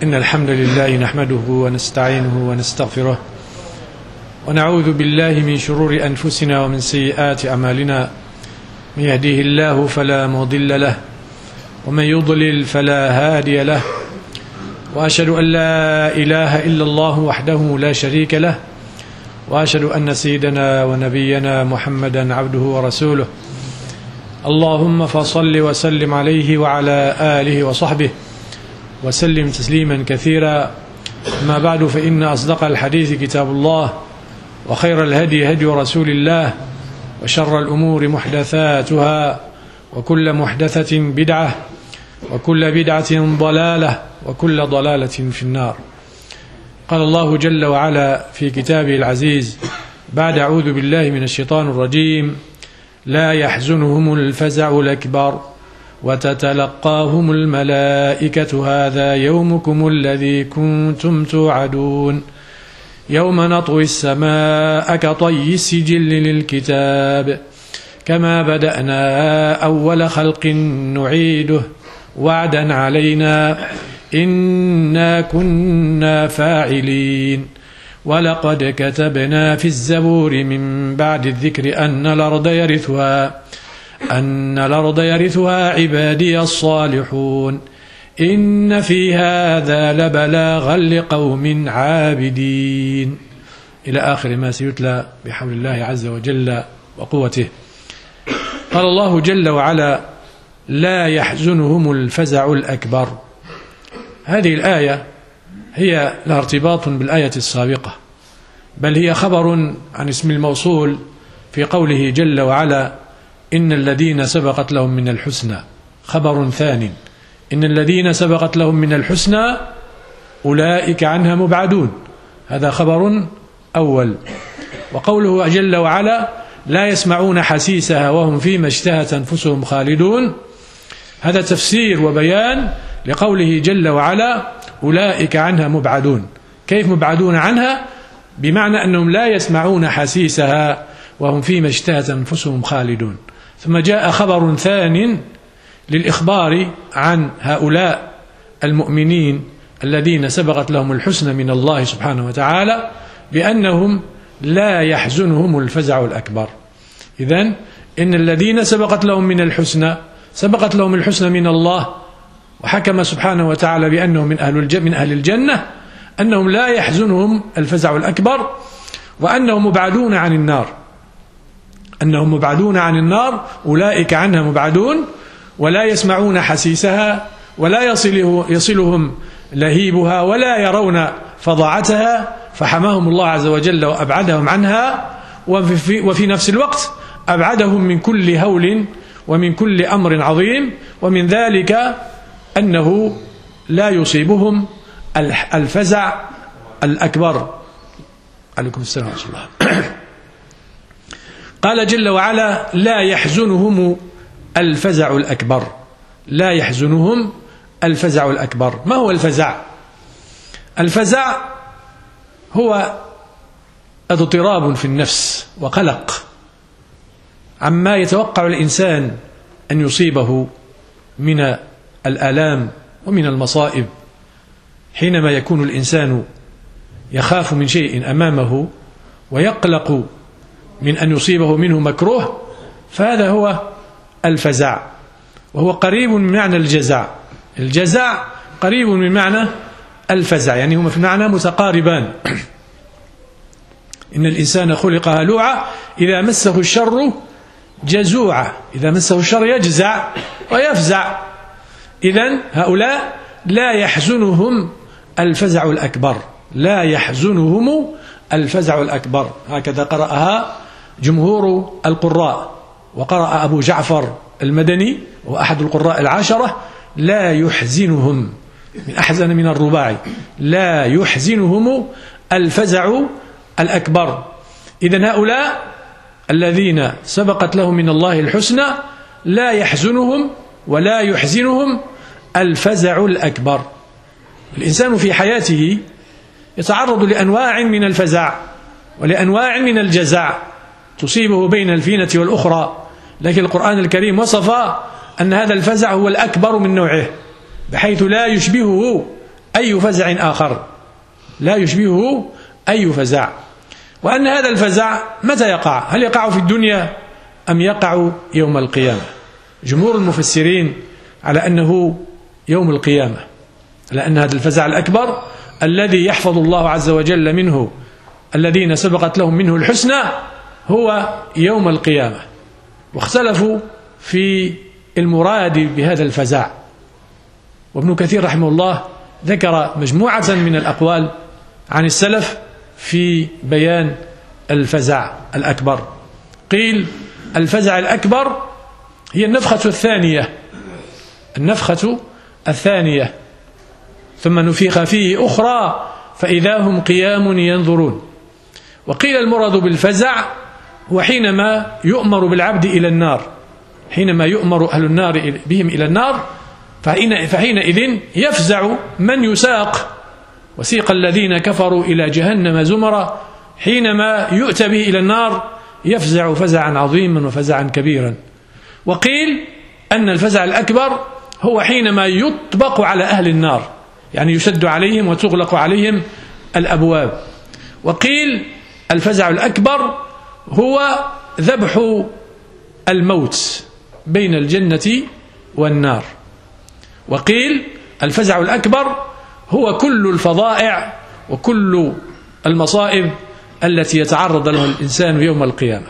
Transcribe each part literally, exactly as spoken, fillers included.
إن الحمد لله نحمده ونستعينه ونستغفره ونعوذ بالله من شرور أنفسنا ومن سيئات أعمالنا. من يهديه الله فلا مضل له ومن يضلل فلا هادي له، وأشهد أن لا إله إلا الله وحده لا شريك له، وأشهد أن سيدنا ونبينا محمدا عبده ورسوله. اللهم فصل وسلم عليه وعلى آله وصحبه وسلم تسليما كثيرا. ما بعد، فإن أصدق الحديث كتاب الله، وخير الهدي هدي رسول الله، وشر الأمور محدثاتها، وكل محدثة بدعة، وكل بدعة ضلالة، وكل ضلالة في النار. قال الله جل وعلا في كتابه العزيز بعد أعوذ بالله من الشيطان الرجيم: لا يحزنهم الفزع الأكبر وتتلقاهم الملائكة هذا يومكم الذي كنتم توعدون يوم نطوي السماء كطي السجل للكتاب كما بدأنا أول خلق نعيده وعدا علينا إنا كنا فاعلين. ولقد كتبنا في الزبور من بعد الذكر أن الأرض يرثها أن الأرض يرثها عبادي الصالحون إن في هذا لبلاغا لقوم عابدين، إلى آخر ما سيتلى بحول الله عز وجل وقوته. قال الله جل وعلا: لا يحزنهم الفزع الأكبر. هذه الآية هي لها ارتباط بالآية السابقة، بل هي خبر عن اسم الموصول في قوله جل وعلا: إن الذين سبقت لهم من الحسنى. خبر ثاني: إن الذين سبقت لهم من الحسنى أولئك عنها مبعدون. هذا خبر أول. وقوله جل وعلا: لا يسمعون حسيسها وهم فيما اشتهت أنفسهم خالدون. هذا تفسير وبيان لقوله جل وعلا: أولئك عنها مبعدون. كيف مبعدون عنها؟ بمعنى أنهم لا يسمعون حسيسها وهم فيما اشتهت أنفسهم خالدون. ثم جاء خبر ثان للإخبار عن هؤلاء المؤمنين الذين سبقت لهم الحسنى من الله سبحانه وتعالى بأنهم لا يحزنهم الفزع الأكبر. إذن إن الذين سبقت لهم من الحسنى سبقت لهم الحسنى من الله، وحكم سبحانه وتعالى بأنهم من أهل من أهل الجنة، أنهم لا يحزنهم الفزع الأكبر، وأنهم مبعدون عن النار أنهم مبعدون عن النار أولئك عنها مبعدون، ولا يسمعون حسيسها، ولا يصله يصلهم لهيبها، ولا يرون فظاعتها، فحماهم الله عز وجل وأبعدهم عنها، وفي, وفي نفس الوقت أبعدهم من كل هول ومن كل أمر عظيم، ومن ذلك أنه لا يصيبهم الفزع الأكبر. عليكم السلام ورحمة الله. قال جل وعلا: لا يحزنهم الفزع الأكبر. لا يحزنهم الفزع الأكبر. ما هو الفزع؟ الفزع هو اضطراب في النفس وقلق عما يتوقع الإنسان أن يصيبه من الآلام ومن المصائب. حينما يكون الإنسان يخاف من شيء أمامه ويقلق من أن يصيبه منه مكروه، فهذا هو الفزع، وهو قريب من معنى الجزع. الجزع قريب من معنى الفزع، يعني هما في المعنى متقاربان. إن الإنسان خلق هلوعا إذا مسه الشر جزوعا. إذا مسه الشر يجزع ويفزع. إذن هؤلاء لا يحزنهم الفزع الأكبر. لا يحزنهم الفزع الأكبر. هكذا قرأها جمهور القراء، وقرأ أبو جعفر المدني وهو أحد القراء العشرة: لا يحزنهم، من أحزن من الرباعي، لا يحزنهم الفزع الأكبر. إذن هؤلاء الذين سبقت لهم من الله الحسنى لا يحزنهم ولا يحزنهم الفزع الأكبر. الإنسان في حياته يتعرض لأنواع من الفزع ولأنواع من الجزع تصيبه بين الفينة والأخرى، لكن القرآن الكريم وصف أن هذا الفزع هو الأكبر من نوعه، بحيث لا يشبهه أي فزع آخر، لا يشبهه أي فزع. وأن هذا الفزع متى يقع؟ هل يقع في الدنيا أم يقع يوم القيامة؟ جمهور المفسرين على أنه يوم القيامة، لأن هذا الفزع الأكبر الذي يحفظ الله عز وجل منه الذين سبقت لهم منه الحسنى هو يوم القيامة. واختلفوا في المراد بهذا الفزع، وابن كثير رحمه الله ذكر مجموعة من الأقوال عن السلف في بيان الفزع الأكبر. قيل الفزع الأكبر هي النفخة الثانية، النفخة الثانية ثم نفخ فيه أخرى فإذا هم قيام ينظرون. وقيل المراد بالفزع هو حينما يؤمر بالعبد إلى النار، حينما يؤمر أهل النار بهم إلى النار فحينئذ يفزع من يساق. وسيق الذين كفروا إلى جهنم زمرا، حينما يؤتى به إلى النار يفزع فزعا عظيما وفزعا كبيرا. وقيل أن الفزع الأكبر هو حينما يطبق على أهل النار، يعني يشد عليهم وتغلق عليهم الأبواب. وقيل الفزع الأكبر هو ذبح الموت بين الجنة والنار. وقيل الفزع الأكبر هو كل الفظائع وكل المصائب التي يتعرض لها الإنسان يوم القيامة.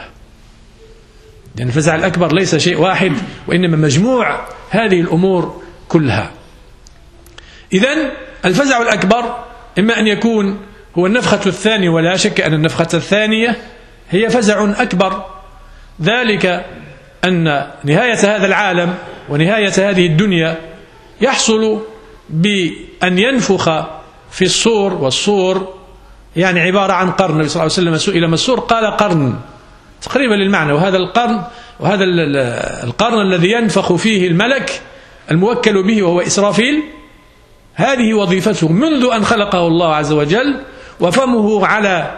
يعني الفزع الأكبر ليس شيء واحد، وإنما مجموع هذه الأمور كلها. إذن الفزع الأكبر إما أن يكون هو النفخة الثانية، ولا شك أن النفخة الثانية هي فزع أكبر، ذلك أن نهاية هذا العالم ونهاية هذه الدنيا يحصل بأن ينفخ في الصور، والصور يعني عبارة عن قرن. النبي صلى الله عليه وسلم سئل ما الصور قال قرن، تقريبا للمعنى. وهذا القرن وهذا القرن الذي ينفخ فيه الملك الموكل به وهو إسرافيل، هذه وظيفته منذ أن خلقه الله عز وجل، وفمه على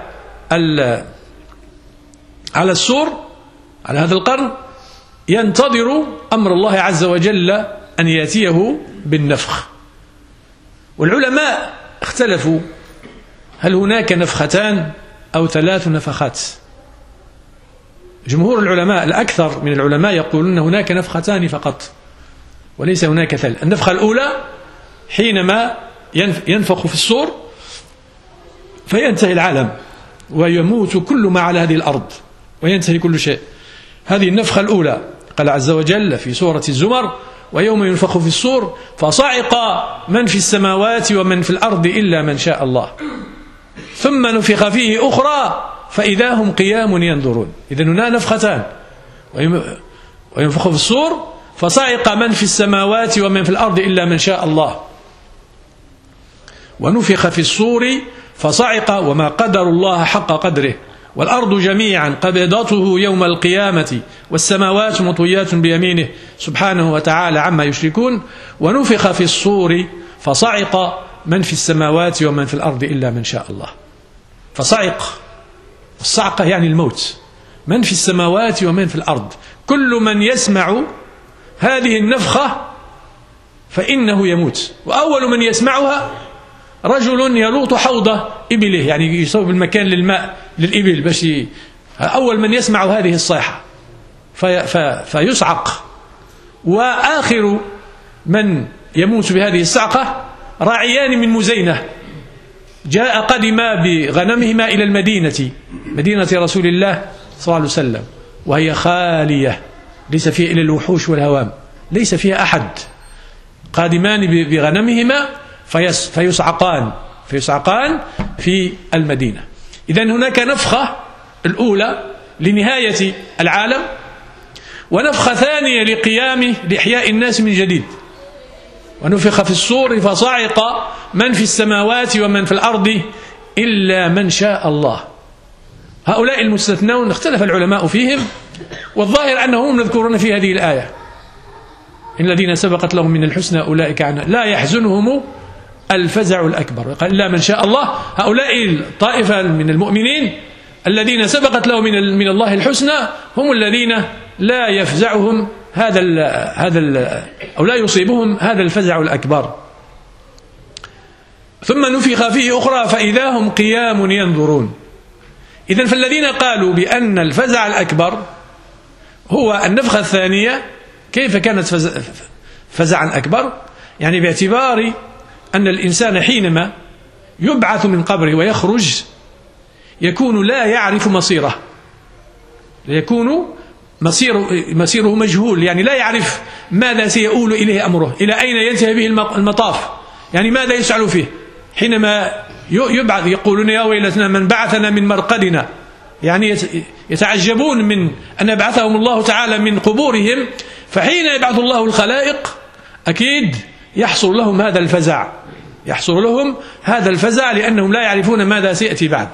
على السور، على هذا القرن، ينتظر أمر الله عز وجل أن يأتيه بالنفخ. والعلماء اختلفوا هل هناك نفختان أو ثلاث نفخات. جمهور العلماء الأكثر من العلماء يقولون هناك نفختان فقط وليس هناك ثلاث. النفخة الأولى حينما ينفخ في الصور فينتهي العالم ويموت كل ما على هذه الأرض وينتهي كل شيء. هذه النفخة الأولى. قال عز وجل في سورة الزمر: ويوم ينفخ في الصور فصعق من في السماوات ومن في الأرض إلا من شاء الله ثم نفخ فيه أخرى فإذا هم قيام ينظرون. إذن هنا نفختان: وينفخ في الصور فصعق من في السماوات ومن في الأرض إلا من شاء الله، ونفخ في الصور فصعق وما قدر الله حق قدره والأرض جميعا قبضته يوم القيامة والسماوات مطويات بيمينه سبحانه وتعالى عما يشركون، ونفخ في الصور فصعق من في السماوات ومن في الأرض إلا من شاء الله. فصعق، الصعقة يعني الموت، من في السماوات ومن في الأرض، كل من يسمع هذه النفخة فإنه يموت. وأول من يسمعها رجل يلوط حوض إبله، يعني يصوب المكان للماء للإبل باش أول من يسمع هذه الصيحة في في فيصعق. وآخر من يموت بهذه الصعقة راعيان من مزينة جاء قدما بغنمهما إلى المدينة، مدينة رسول الله صلى الله عليه وسلم، وهي خالية ليس فيها إلا الوحوش والهوام، ليس فيها أحد. قادمان بغنمهما فيصعقان فيصعقان في المدينة. إذن هناك نفخة الأولى لنهاية العالم، ونفخة ثانية لقيامه لإحياء الناس من جديد. ونفخ في الصور فصعق من في السماوات ومن في الأرض إلا من شاء الله. هؤلاء المستثنون اختلف العلماء فيهم، والظاهر أنهم يذكرون في هذه الآية: إن الذين سبقت لهم من الحسنى أولئك عنها لا يحزنهم الفزع الأكبر. قال إلا من شاء الله. هؤلاء الطائفة من المؤمنين الذين سبقت لهم من من الله الحسنى هم الذين لا يفزعهم هذا ال هذا ال أو لا يصيبهم هذا الفزع الأكبر. ثم نفخ فيه أخرى فإذا هم قيام ينظرون. إذن فالذين قالوا بأن الفزع الأكبر هو النفخة الثانية، كيف كانت فزعا أكبر؟ يعني باعتبار أن الإنسان حينما يبعث من قبره ويخرج يكون لا يعرف مصيره، يكون مصيره, مصيره مجهول، يعني لا يعرف ماذا سيؤول إليه أمره، إلى أين ينتهي به المطاف، يعني ماذا يسعل فيه. حينما يبعث يقولون يا ويلتنا من بعثنا من مرقدنا، يعني يتعجبون من أن يبعثهم الله تعالى من قبورهم، فحين يبعث الله الخلائق أكيد يحصل لهم هذا الفزع، يحصل لهم هذا الفزع لأنهم لا يعرفون ماذا سيأتي بعد.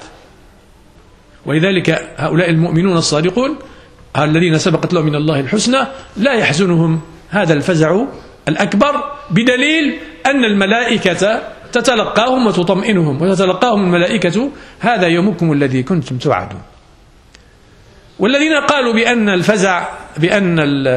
ولذلك هؤلاء المؤمنون الصادقون الذين سبقت لهم من الله الحسنى لا يحزنهم هذا الفزع الأكبر، بدليل أن الملائكة تتلقاهم وتطمئنهم، وتتلقاهم الملائكة هذا يومكم الذي كنتم توعدون. والذين قالوا بأن الفزع بأن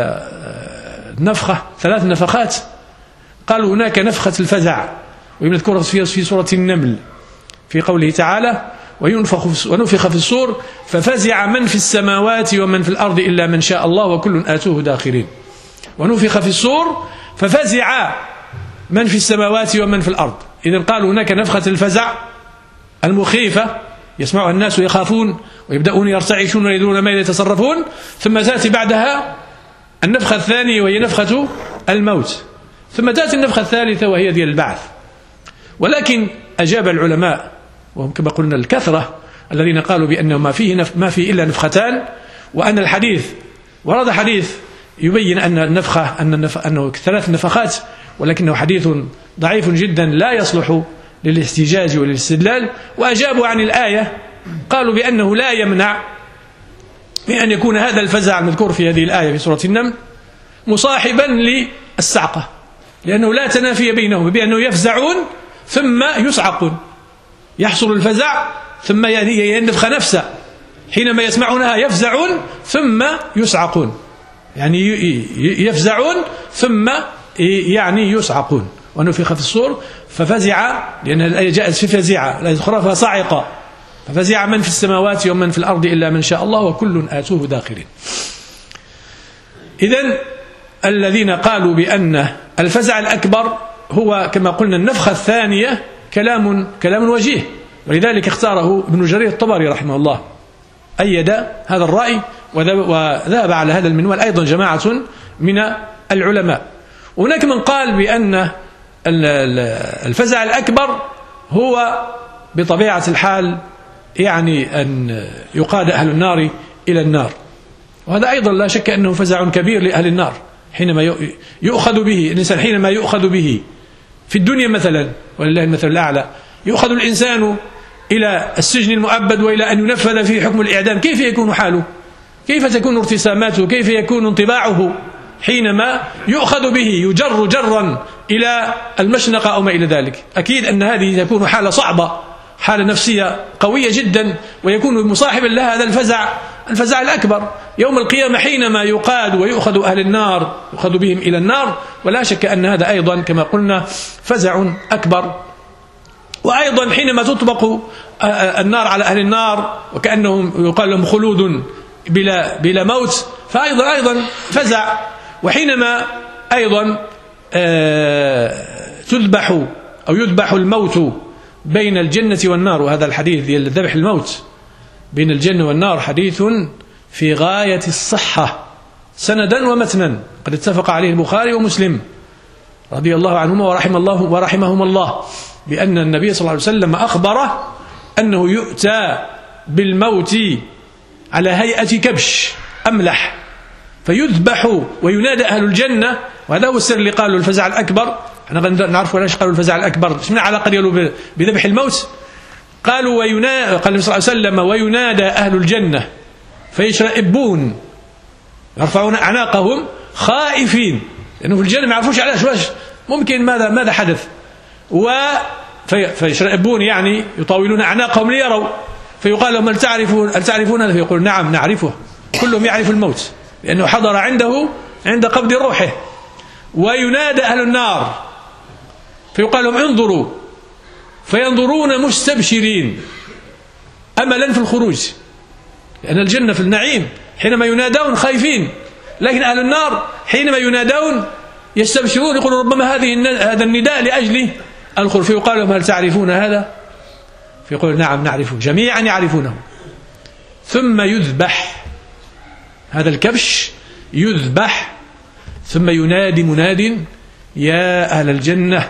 النفخة ثلاث نفخات، قالوا هناك نفخة الفزع ويذكرها في سورة النمل في قوله تعالى وينفخ ونفخ في الصور ففزع من في السماوات ومن في الأرض إلا من شاء الله وكل آتوه داخرين. ونفخ في الصور ففزع من في السماوات ومن في الأرض. إذن قالوا هناك نفخة الفزع المخيفة يسمعها الناس ويخافون ويبدأون يرتعشون ويدرون ماذا يتصرفون، ثم تأتي بعدها النفخة الثانية وهي نفخة الموت، ثم تأتي النفخة الثالثة وهي ديال البعث. ولكن أجاب العلماء وهم كما قلنا الكثرة الذين قالوا بأنه ما فيه نف... ما فيه إلا نفختان، وأن الحديث ورد حديث يبين أن النفخة أن النف... أنه ثلاث نفخات، ولكنه حديث ضعيف جدا لا يصلح للاحتجاج والاستدلال. وأجابوا عن الآية قالوا بأنه لا يمنع من أن يكون هذا الفزع المذكور في هذه الآية في سورة النمل مصاحبا للصعقة، لأنه لا تنافي بينهم، بأنه يفزعون ثم يصعقون، يحصل الفزع ثم ينفخ نفسه، حينما يسمعونها يفزعون ثم يصعقون، يعني يفزعون ثم يعني يصعقون. ونفخ في الصور ففزع، لأن الآية جاءت في فزع، الآية الأخرى فصعق، ففزع من في السماوات ومن في الأرض إلا من شاء الله وكل آتوه داخرين. إذن الذين قالوا بأن الفزع الأكبر هو كما قلنا النفخة الثانية كلام كلام وجيه، ولذلك اختاره ابن جرير الطبري رحمه الله، أيد هذا الرأي وذهب على هذا المنوال أيضا جماعة من العلماء. وهناك من قال بأن الفزع الأكبر هو بطبيعة الحال يعني أن يقاد أهل النار إلى النار، وهذا أيضا لا شك أنه فزع كبير لأهل النار حينما يؤخذ به الإنسان، حينما يؤخذ به في الدنيا مثلا ولله المثل الأعلى، يؤخذ الإنسان إلى السجن المؤبد وإلى أن ينفذ فيه حكم الإعدام، كيف يكون حاله؟ كيف تكون ارتساماته؟ كيف يكون انطباعه حينما يؤخذ به يجر جرا إلى المشنقة أو ما إلى ذلك؟ أكيد أن هذه تكون حالة صعبة، حالة نفسية قوية جدا، ويكون مصاحبا لها هذا الفزع الفزع الأكبر يوم القيامة حينما يقاد ويؤخذ أهل النار، يؤخذ بهم إلى النار. ولا شك أن هذا أيضا كما قلنا فزع أكبر. وأيضا حينما تطبق النار على أهل النار وكأنهم يقال لهم خلود بلا, بلا موت، فأيضا أيضا فزع. وحينما أيضا تذبح أو يذبح الموت بين الجنة والنار، وهذا الحديث ديال ذبح الموت بين الجنة والنار حديث في غاية الصحة سندا ومتنا، قد اتفق عليه البخاري ومسلم رضي الله عنهما ورحم الله ورحمهما الله، بأن النبي صلى الله عليه وسلم أخبره أنه يؤتى بالموت على هيئة كبش أملح فيذبح وينادى أهل الجنة. وهذا هو السر اللي قالوا الفزع الأكبر. احنا نعرف علاش قالوا الفزع الأكبر، شنو علاقة ديالو بذبح الموت؟ قالوا وينادى، قال النبي صلى الله عليه وسلم وينادى أهل الجنة فيشرئبون يرفعون أعناقهم خائفين، لأنه في الجنة ما يعرفوش علاش، واش ممكن ماذا ماذا حدث، و فيشرئبون يعني يطاولون أعناقهم ليروا، فيقال لهم هل تعرفون هل تعرفون فيقول نعم نعرفه، كلهم يعرف الموت لأنه حضر عنده عند قبض روحه. وينادى أهل النار فيقال لهم انظروا، فينظرون مستبشرين أملا في الخروج، لأن الجنة في النعيم حينما ينادون خايفين، لكن أهل النار حينما ينادون يستبشرون، يقولون ربما هذه هذا النداء لأجل الخروج، فيقال لهم هل تعرفون هذا؟ فيقول نعم نعرفه، جميعا يعرفونه. ثم يذبح هذا الكبش، يذبح، ثم ينادي مناد يا أهل الجنة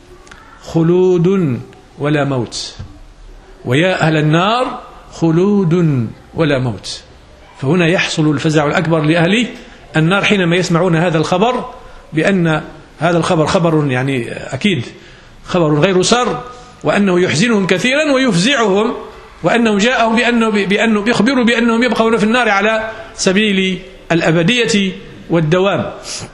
خلود ولا موت، ويا أهل النار خلود ولا موت. فهنا يحصل الفزع الأكبر لأهل النار حينما يسمعون هذا الخبر، بأن هذا الخبر خبر يعني أكيد خبر غير سار، وأنه يحزنهم كثيرا ويفزعهم، وأنه جاءهم بأنه, بأنه بيخبروا بأنهم يبقون في النار على سبيل الأبدية والدوام.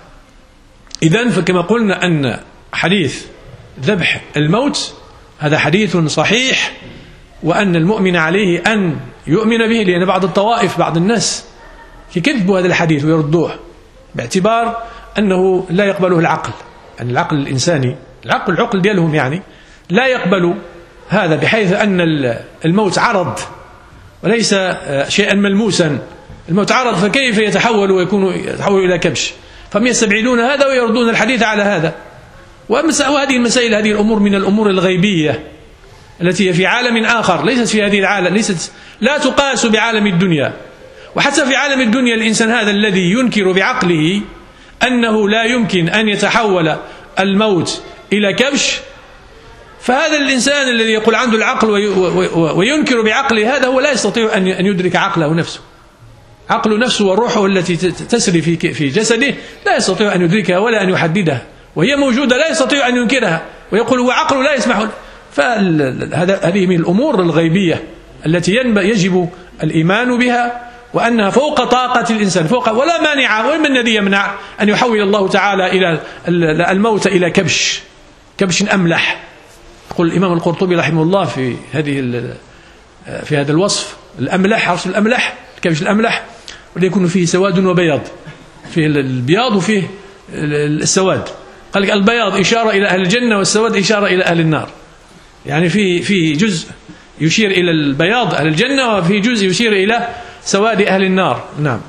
إذن فكما قلنا أن حديث ذبح الموت هذا حديث صحيح، وأن المؤمن عليه أن يؤمن به، لأن بعض الطوائف بعض الناس يكذبوا هذا الحديث ويردوه باعتبار أنه لا يقبله العقل، أن العقل الإنساني العقل العقل ديالهم يعني لا يقبل هذا، بحيث أن الموت عرض وليس شيئا ملموسا، الموت عرض فكيف يتحول ويكون يتحول إلى كبش، فهم يستبعدون هذا ويردون الحديث على هذا. وهذه المسائل هذه الأمور من الأمور الغيبية التي هي في عالم آخر، ليست في هذه العالم، ليست لا تقاس بعالم الدنيا. وحتى في عالم الدنيا الإنسان هذا الذي ينكر بعقله أنه لا يمكن أن يتحول الموت إلى كبش، فهذا الإنسان الذي يقول عنده العقل وينكر بعقله هذا هو لا يستطيع أن يدرك عقله نفسه، عقل نفسه وروحه التي تسري في جسده لا يستطيع أن يدركها ولا أن يحددها، وهي موجودة لا يستطيع أن ينكرها، ويقول هو عقله لا يسمح. فهذه من الأمور الغيبية التي يجب الإيمان بها، وأنها فوق طاقة الإنسان، فوق ولا مانع. ومن الذي يمنع أن يحول الله تعالى إلى الموت إلى كبش كبش أملح؟ يقول الإمام القرطبي رحمه الله في هذه في هذا الوصف الأملح، عرش الأملح الكبش الأملح، وليكون فيه سواد وبياض، فيه البياض وفيه السواد. قال لك البياض إشارة إلى أهل الجنة، والسواد إشارة إلى أهل النار، يعني في في جزء يشير إلى البياض أهل الجنة، وفي جزء يشير إلى سواد أهل النار. نعم.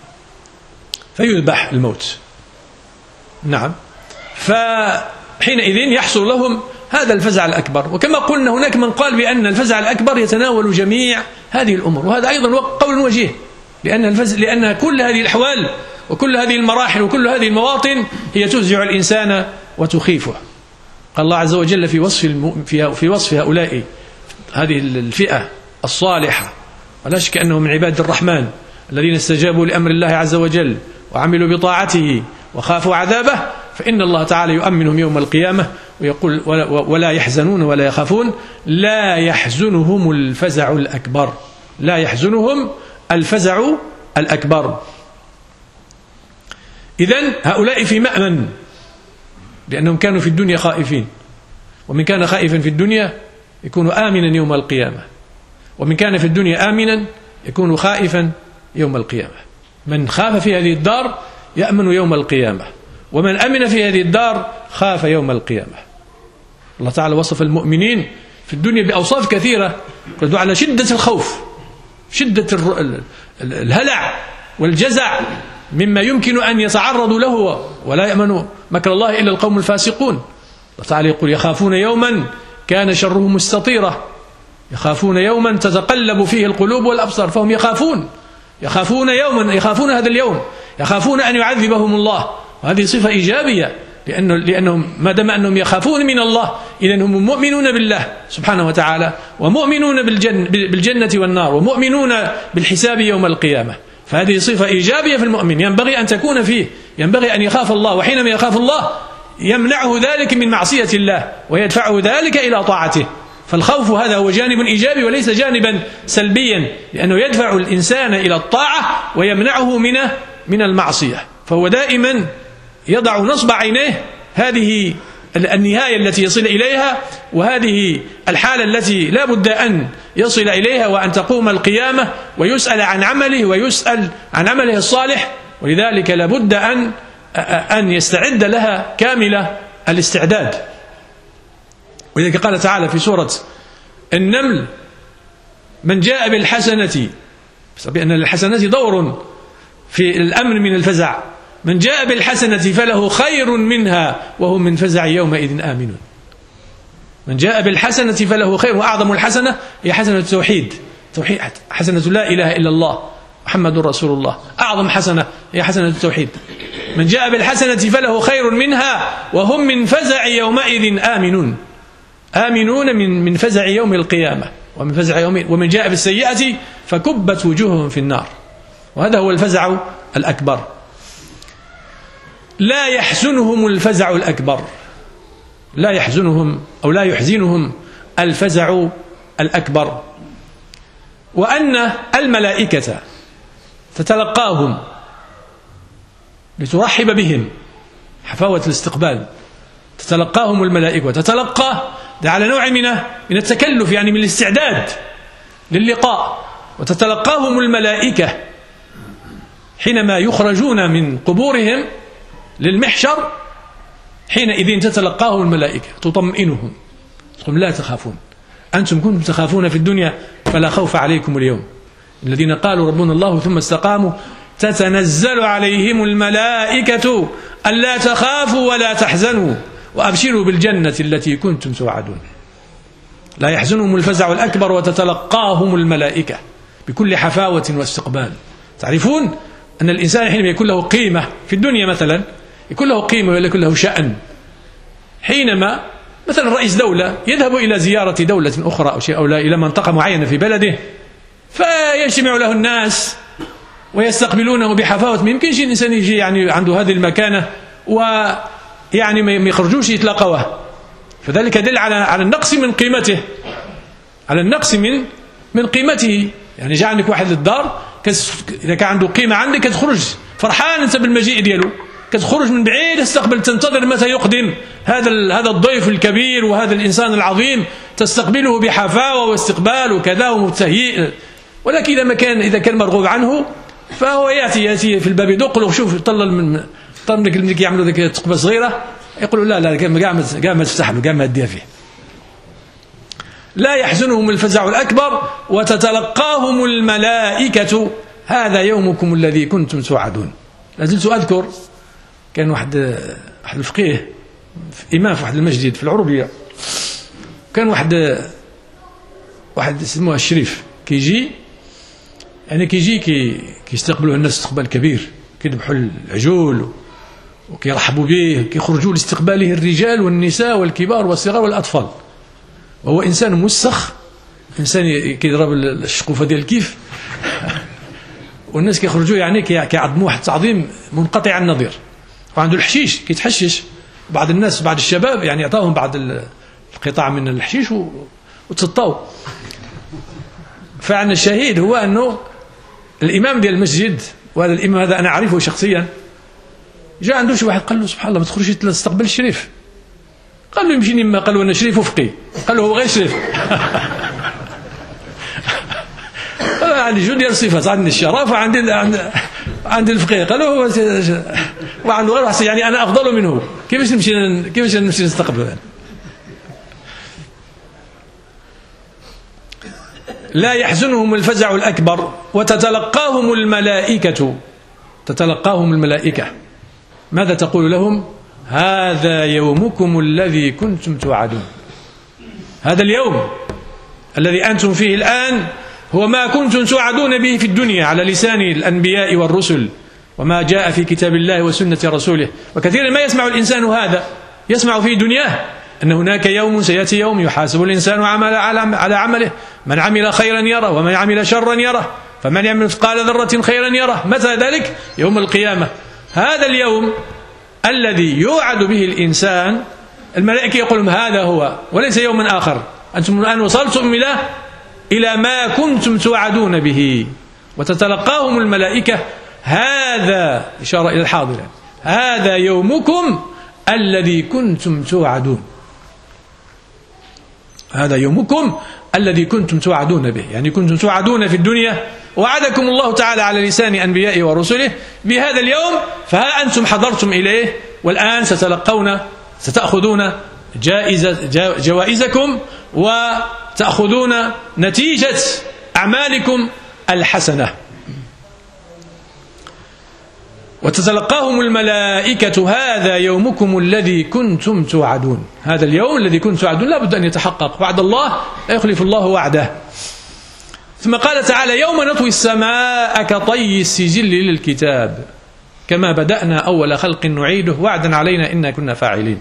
فيذبح الموت. نعم. فحينئذ يحصل لهم هذا الفزع الأكبر. وكما قلنا هناك من قال بأن الفزع الأكبر يتناول جميع هذه الأمور، وهذا أيضا قول وجيه، لأن الفزع لأن كل هذه الأحوال وكل هذه المراحل وكل هذه المواطن هي تفزع الإنسان وتخيفه. قال الله عز وجل في وصف في وصف هؤلاء هذه الفئة الصالحة، ولا شك أنهم من عباد الرحمن الذين استجابوا لأمر الله عز وجل وعملوا بطاعته وخافوا عذابه، فإن الله تعالى يؤمنهم يوم القيامة ويقول ولا يحزنون ولا يخافون، لا يحزنهم الفزع الأكبر، لا يحزنهم الفزع الأكبر. إذن هؤلاء في مأمن، لأنهم كانوا في الدنيا خائفين، ومن كان خائفا في الدنيا يكون آمنا يوم القيامة، ومن كان في الدنيا آمنا يكون خائفا يوم القيامة. من خاف في هذه الدار يأمن يوم القيامة، ومن أمن في هذه الدار خاف يوم القيامة. الله تعالى وصف المؤمنين في الدنيا بأوصاف كثيرة يدل على شدة الخوف، شدة الهلع والجزع مما يمكن أن يتعرضوا له، ولا يأمن مكر الله إلا القوم الفاسقون. الله تعالى يقول يخافون يوما كان شره مستطيرا، يخافون يوما تتقلب فيه القلوب والأبصار، فهم يخافون يخافون يوما، يخافون هذا اليوم، يخافون أن يعذبهم الله. وهذه صفة إيجابية، لأنه لأنهم ما دام أنهم يخافون من الله إذن هم مؤمنون بالله سبحانه وتعالى، ومؤمنون بالجنة, بالجنة والنار، ومؤمنون بالحساب يوم القيامة. فهذه صفة إيجابية في المؤمن ينبغي أن تكون فيه، ينبغي أن يخاف الله، وحينما يخاف الله يمنعه ذلك من معصية الله ويدفعه ذلك إلى طاعته. فالخوف هذا هو جانب إيجابي وليس جانبا سلبيا، لأنه يدفع الإنسان إلى الطاعة ويمنعه من من المعصية. فهو دائما يضع نصب عينيه هذه النهاية التي يصل إليها، وهذه الحالة التي لا بد أن يصل إليها، وأن تقوم القيامة ويسأل عن عمله ويسأل عن عمله الصالح. ولذلك لا بد أن أن يستعد لها كامل الاستعداد. ولذلك قال تعالى في سورة النمل: من جاء بالحسنة، بأن الحسنة دور في الأمن من الفزع، من جاء بالحسنة فله خير منها وهم من فزع يومئذ آمنون. من جاء بالحسنة فله خير، وأعظم الحسنة هي حسنة التوحيد، توحيد حسنة لا إله إلا الله محمد رسول الله. أعظم حسنة هي حسنة التوحيد. من جاء بالحسنة فله خير منها وهم من فزع يومئذ آمنون، آمنون من من فزع يوم القيامة ومن فزع يوم. ومن جاء بالسيئة فكبت وجوههم في النار، وهذا هو الفزع الأكبر. لا يحزنهم الفزع الأكبر، لا يحزنهم أو لا يحزنهم الفزع الأكبر، وأن الملائكة تتلقاهم لترحب بهم، حفاوة الاستقبال. تتلقاهم الملائكة، تتلقى على نوع من من التكلف، يعني من الاستعداد للقاء. وتتلقاهم الملائكة حينما يخرجون من قبورهم للمحشر، حينئذ تتلقاهم الملائكة تطمئنهم، تقول: لا تخافون، أنتم كنتم تخافون في الدنيا فلا خوف عليكم اليوم. الذين قالوا ربنا الله ثم استقاموا تتنزل عليهم الملائكة ألا تخافوا ولا تحزنوا وأبشروا بالجنة التي كنتم توعدون. لا يحزنهم الفزع الأكبر وتتلقاهم الملائكة بكل حفاوة واستقبال. تعرفون أن الإنسان حينما يكون له قيمة في الدنيا، مثلا يكون له قيمة ويكون له شأن، حينما مثلا رئيس دولة يذهب إلى زيارة دولة أخرى أو شيء، أو إلى منطقة معينة في بلده، فيجتمع له الناس ويستقبلونه بحفاوة. ما يمكنش الإنسان يجي يعني عنده هذه المكانة ويعني ما يخرجوش يتلاقوه، فذلك يدل على على النقص من قيمته، على النقص من من قيمته. يعني جاء عندك واحد للدار، إذا كان عنده قيمة عندك كتخرج فرحان أنت بالمجيء دياله، كتخرج من بعيد تستقبل، تنتظر متى يقدم هذا هذا الضيف الكبير وهذا الإنسان العظيم، تستقبله بحفاوة واستقبال وكذا ومتهيئ. ولكن إذا ما كان إذا كان مرغوب عنه فهو يأتي يأتي في الباب يدق له: شوف طلل من طلل من اللي يعملوا ذيك تقبة صغيرة، يقولوا: لا لا كاع كاع ما تفتح له، كاع ما تديها فيه. لا يحزنهم الفزع الأكبر وتتلقاهم الملائكة هذا يومكم الذي كنتم توعدون. لازلت أذكر كان واحد واحد الفقيه إمام في واحد المسجد في العروبية، كان واحد واحد اسمه الشريف كيجي يعني كيجي كي كيستقبلوه الناس استقبال كبير، كيذبحوا العجول وكيرحبوا به، كيخرجوا لاستقباله الرجال والنساء والكبار والصغار والأطفال، وهو إنسان مسخ، إنسان كيضرب الشقوفة ديال الكيف والناس كيخرجوا يعني كيعظموا واحد التعظيم منقطع النظير. وعنده الحشيش كيتحشش، بعض الناس بعض الشباب يعني يعطاهم بعض القطع من الحشيش وتسطاو. فعن الشهيد هو أنه الإمام ديال المسجد، وهذا الإمام هذا أنا أعرفه شخصيا، جاء عنده شي واحد قال له: سبحان الله ما تخرجش تستقبل الشريف. قال له: يمشي نما. قال له: أنا شريف وفقي. قال له: هو غير شريف. عندي جوج ديال الصفات، عندي الشرف وعندي عندي الفقيه. قال له: هو وعنده غير واحد، يعني أنا أفضل منه، كيفاش نمشي كيفاش نمشي نستقبله؟ لا يحزنهم الفزع الأكبر وتتلقاهم الملائكة، تتلقاهم الملائكة ماذا تقول لهم؟ هذا يومكم الذي كنتم توعدون. هذا اليوم الذي أنتم فيه الآن هو ما كنتم توعدون به في الدنيا على لسان الأنبياء والرسل وما جاء في كتاب الله وسنة رسوله. وكثيرا ما يسمع الإنسان هذا، يسمع في دنياه أن هناك يوم سيأتي يوم يحاسب الإنسان على عمله، من عمل خيرا يره ومن عمل شرا يره، فمن يعمل مثقال ذرة خيرا يره. متى ذلك؟ يوم القيامة. هذا اليوم الذي يوعد به الإنسان، الملائكة يقولون هذا هو وليس يوم آخر، أنتم الآن وصلتم إلى إلى ما كنتم توعدون به. وتتلقاهم الملائكة هذا، إشارة إلى الحاضر، هذا يومكم الذي كنتم توعدون. هذا يومكم الذي كنتم توعدون به، يعني كنتم توعدون في الدنيا، وعدكم الله تعالى على لسان أنبيائه ورسله بهذا اليوم، فها أنتم حضرتم إليه، والآن ستلقون ستأخذون جائزة جوائزكم وتأخذون نتيجة أعمالكم الحسنة. وتتلقاهم الملائكة هذا يومكم الذي كنتم توعدون. هذا اليوم الذي كنتم توعدون لا بد أن يتحقق، وعد الله لا يخلف الله وعده. ثم قال تعالى يوم نطوي السماء كطي السجل للكتاب كما بدأنا أول خلق نعيده وعدا علينا إنا كنا فاعلين.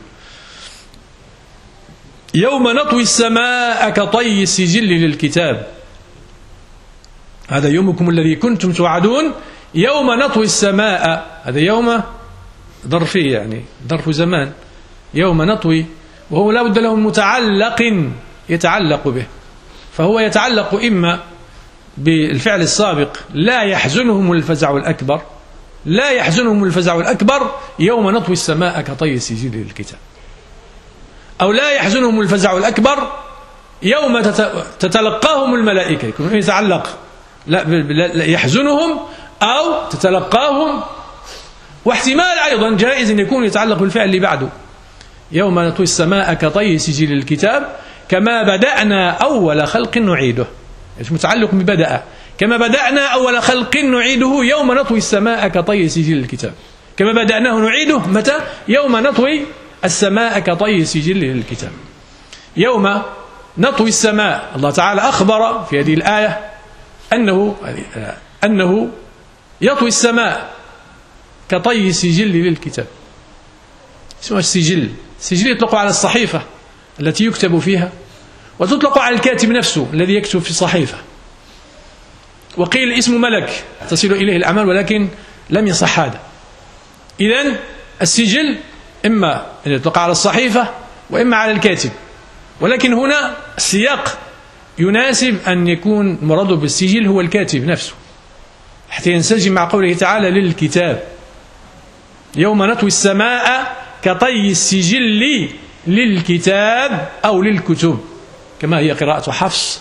يوم نطوي السماء كطي السجل للكتاب، هذا يومكم الذي كنتم توعدون. يوم نطوي السماء، هذا يوم ظرفي يعني ظرف زمان، يوم نطوي، وهو لا بد له متعلق يتعلق به، فهو يتعلق إما بالفعل السابق لا يحزنهم الفزع الأكبر، لا يحزنهم الفزع الأكبر يوم نطوي السماء كطي السجل للكتاب، أو لا يحزنهم الفزع الأكبر يوم تتلقاهم الملائكة، يكون يتعلق لا يحزنهم أو تتلقاهم، واحتمال أيضا جائز أن يكون يتعلق بالفعل اللي بعده. يوم نطوي السماء كطي سجل الكتاب كما بدأنا أول خلق نعيده، متعلق ببدأ، كما بدأنا أول خلق نعيده يوم نطوي السماء كطي سجل الكتاب، كما بدأناه نعيده متى؟ يوم نطوي السماء كطي سجل للكتاب. يوم نطوي السماء، الله تعالى أخبر في هذه الآية أنه أنه يطوي السماء كطي سجل للكتاب. اسمه السجل، السجل يطلق على الصحيفة التي يكتب فيها، وتطلق على الكاتب نفسه الذي يكتب في الصحيفة. وقيل اسم ملك تصل إليه الأعمال، ولكن لم يصح هذا. إذن السجل إما أن يطلق على الصحيفة وإما على الكاتب، ولكن هنا السياق يناسب أن يكون مراد بالسجل هو الكاتب نفسه حتى ينسجم مع قوله تعالى للكتاب. يوم نطوي السماء كطي السجل للكتاب أو للكتب، كما هي قراءة حفص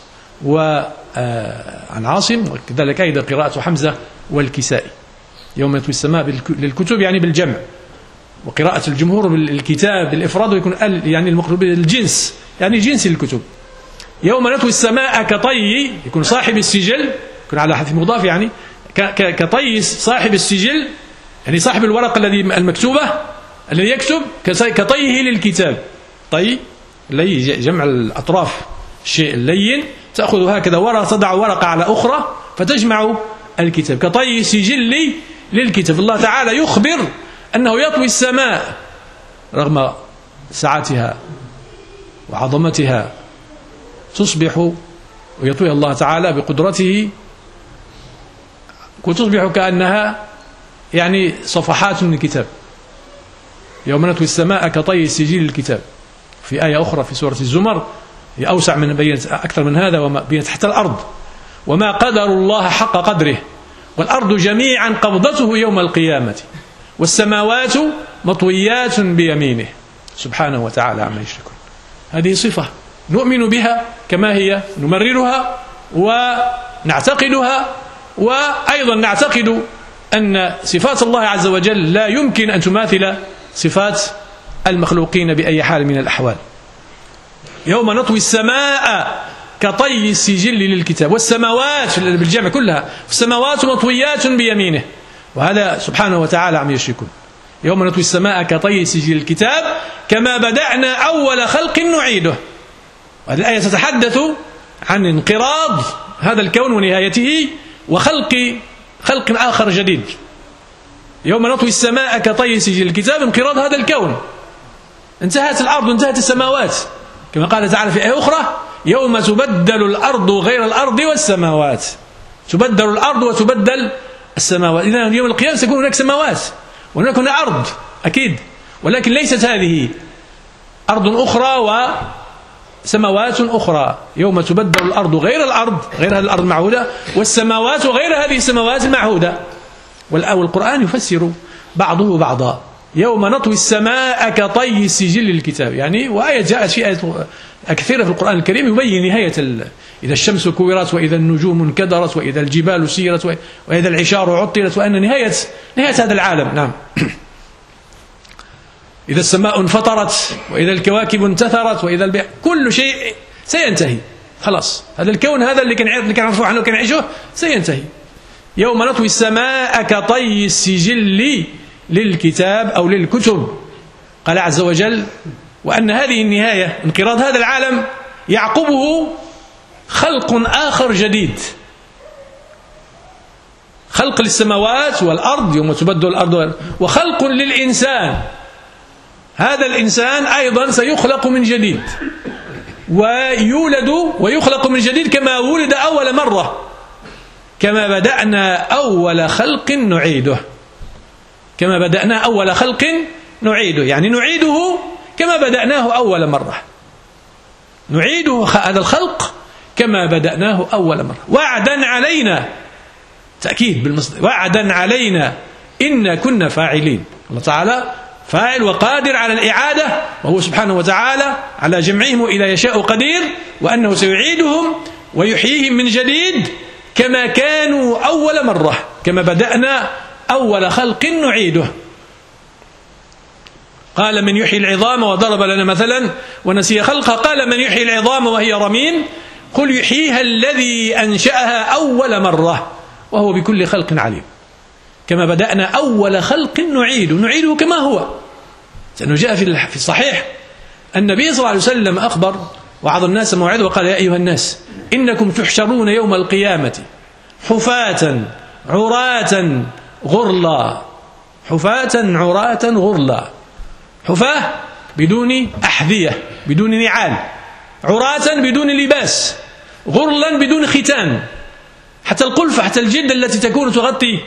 وعن عاصم، وكذلك أيضا قراءة حمزة والكسائي. يوم نطوي السماء للكتب يعني بالجمع، وقراءة الجمهور بالكتاب بالإفراد، ويكون يعني المقصود بالجنس يعني جنس الكتب. يوم نطوي السماء كطي، يكون صاحب السجل، يكون على حذف مضاف يعني كطي صاحب السجل، يعني صاحب الورقة الذي المكتوبة الذي يكتب كطيه للكتاب. طي لي جمع الأطراف، الشيء اللين، تأخذ هكذا ورقة، تضع ورقة على أخرى فتجمع الكتاب كطي سجل للكتاب. الله تعالى يخبر أنه يطوي السماء رغم سعتها وعظمتها، تصبح ويطويها الله تعالى بقدرته، وتصبح كأنها يعني صفحات من الكتاب. يوم نطوي السماء كطي سجل الكتاب. في آية أخرى في سورة الزمر هي أوسع من بينت أكثر من هذا، وما بينت تحت الأرض وما قدر الله حق قدره والأرض جميعا قبضته يوم القيامة والسماوات مطويات بيمينه سبحانه وتعالى عما يشركون. هذه صفة نؤمن بها كما هي، نمررها ونعتقدها، وأيضا نعتقد أن صفات الله عز وجل لا يمكن أن تماثل صفات المخلوقين بأي حال من الأحوال. يوم نطوي السماء كطي السجل للكتاب، والسماوات بالجمع كلها، السماوات مطويات بيمينه، وهذا سبحانه وتعالى عم يشركون. يوم نطوي السماء كطي سجل الكتاب كما بدأنا أول خلق نعيده. وهذه الآية تتحدث عن انقراض هذا الكون ونهايته وخلق خلق آخر جديد. يوم نطوي السماء كطي سجل الكتاب، انقراض هذا الكون، انتهت الأرض وانتهت السماوات، كما قال تعالى في آية أخرى يوم تبدل الأرض غير الأرض والسماوات، تبدل الأرض وتبدل السماوات. إذن يوم القيامة سيكون هناك سماوات وهناك هنا أرض أكيد، ولكن ليست هذه أرض أخرى وسماوات أخرى. يوم تبدل الأرض غير الأرض، غير هذه الأرض المعهودة، والسماوات غير هذه السماوات المعهودة. والقرآن يفسر بعضه بعضا. يوم نطوي السماء كطي سجل الكتاب، يعني وآية جاءت في آية كثيرة في القرآن الكريم يبين نهاية ال... إذا الشمس كورت، وإذا النجوم انكدرت، وإذا الجبال سيرت، وإذا العشار عطلت، وأن نهاية نهاية هذا العالم. نعم. إذا السماء انفطرت وإذا الكواكب انتثرت وإذا البيع، كل شيء سينتهي خلاص. هذا الكون هذا اللي كنعرف اللي كنعرفوه عنه وكنعيشه سينتهي. يوم نطوي السماء كطي السجل للكتاب أو للكتب. قال عز وجل: وأن هذه النهاية، انقراض هذا العالم، يعقبه خلق آخر جديد، خلق للسماوات والأرض يوم تبدل الأرض، وخلق للإنسان. هذا الإنسان أيضا سيخلق من جديد ويولد ويخلق من جديد كما ولد أول مرة. كما بدأنا أول خلق نعيده، كما بدأنا أول خلق نعيده، يعني نعيده كما بدأناه أول مرة، نعيده هذا الخلق كما بدأناه أول مرة. وعدا علينا، تأكيد بالمصدر، وعدا علينا إن كنا فاعلين. الله تعالى فاعل وقادر على الإعادة، وهو سبحانه وتعالى على جمعهم إلى يشاء قدير، وأنه سيعيدهم ويحييهم من جديد كما كانوا أول مرة، كما بدأنا أول خلق نعيده. قال: من يحيي العظام، وضرب لنا مثلا ونسي خلقها. قال: من يحيي العظام وهي رميم، قل يحييها الذي أنشأها أول مرة وهو بكل خلق عليم. كما بدأنا أول خلق نعيده، نعيده كما هو. لأنه جاء في الصحيح النبي صلى الله عليه وسلم أخبر وعظ الناس موعظة وقال: يا أيها الناس إنكم تحشرون يوم القيامة حفاة عراة غرلا. حفاة عراة غرلا. حفاة بدون أحذية، بدون نعال، عراة بدون لباس، غرلا بدون ختان. حتى القلفة، حتى الجلد التي تكون تغطي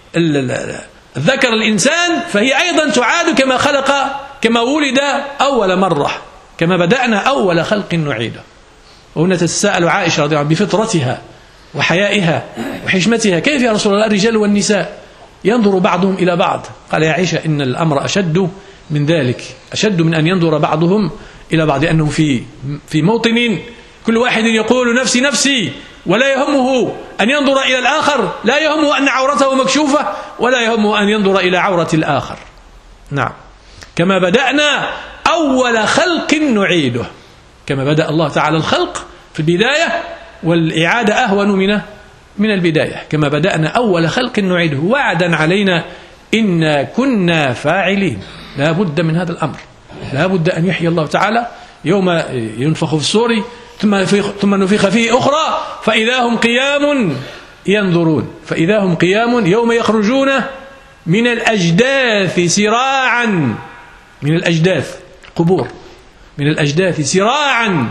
الذكر الإنسان، فهي أيضا تعاد كما خلق، كما ولد أول مرة، كما بدأنا أول خلق نعيده. وهنا تتساءل عائشة رضي الله عنها بفطرتها وحيائها وحشمتها: كيف يا رسول الله الرجال والنساء ينظر بعضهم إلى بعض؟ قال: يا عائشة إن الأمر أشد من ذلك، أشد من أن ينظر بعضهم إلى بعض، لأنهم في في موطن كل واحد يقول نفسي نفسي، ولا يهمه أن ينظر إلى الآخر، لا يهمه أن عورته مكشوفة، ولا يهمه أن ينظر إلى عورة الآخر. نعم. كما بدأنا أول خلق نعيده، كما بدأ الله تعالى الخلق في البداية، والإعادة أهون من من البداية. كما بدأنا أول خلق نعيده وعدا علينا إنا كنا فاعلين. لا بد من هذا الأمر، لا بد أن يحيي الله تعالى يوم ينفخ في الصور ثم ثم نفخ فيه أخرى فإذا هم قيام ينظرون، فإذا هم قيام يوم يخرجون من الأجداث سراعا، من الأجداث قبور، من الأجداث سراعا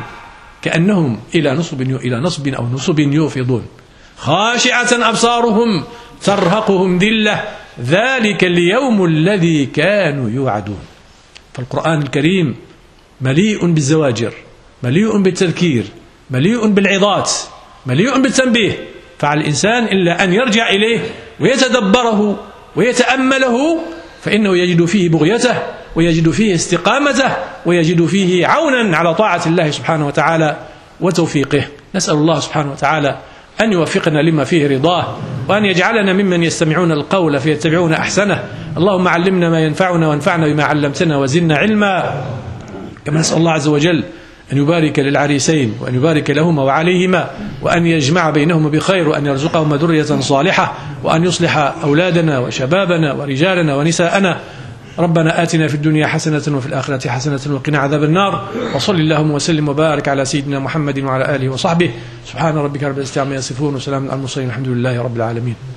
كأنهم إلى نصب إلى نصب أو نصب يوفضون، خاشعة أبصارهم ترهقهم ذلة ذلك اليوم الذي كانوا يوعدون. فالقرآن الكريم مليء بالزواجر، مليء بالتذكير، مليء بالعظات، مليء بالتنبيه، فعلى الإنسان إلا أن يرجع إليه ويتدبره ويتأمله، فإنه يجد فيه بغيته ويجد فيه استقامته ويجد فيه عونا على طاعة الله سبحانه وتعالى وتوفيقه. نسأل الله سبحانه وتعالى أن يوفقنا لما فيه رضاه، وأن يجعلنا ممن يستمعون القول فيتبعون أحسنه. اللهم علمنا ما ينفعنا وانفعنا بما علمتنا وزدنا علما. كما نسأل الله عز وجل أن يبارك للعريسين وأن يبارك لهما وعليهما، وأن يجمع بينهما بخير، وأن يرزقهما ذرية صالحة، وأن يصلح أولادنا وشبابنا ورجالنا ونساءنا. ربنا آتنا في الدنيا حسنة وفي الآخرة حسنة وقنا عذاب النار. وصل اللهم وسلم وبارك على سيدنا محمد وعلى آله وصحبه. سبحان ربك رب العزة عما يصفون وسلام على المرسلين، الحمد لله رب العالمين.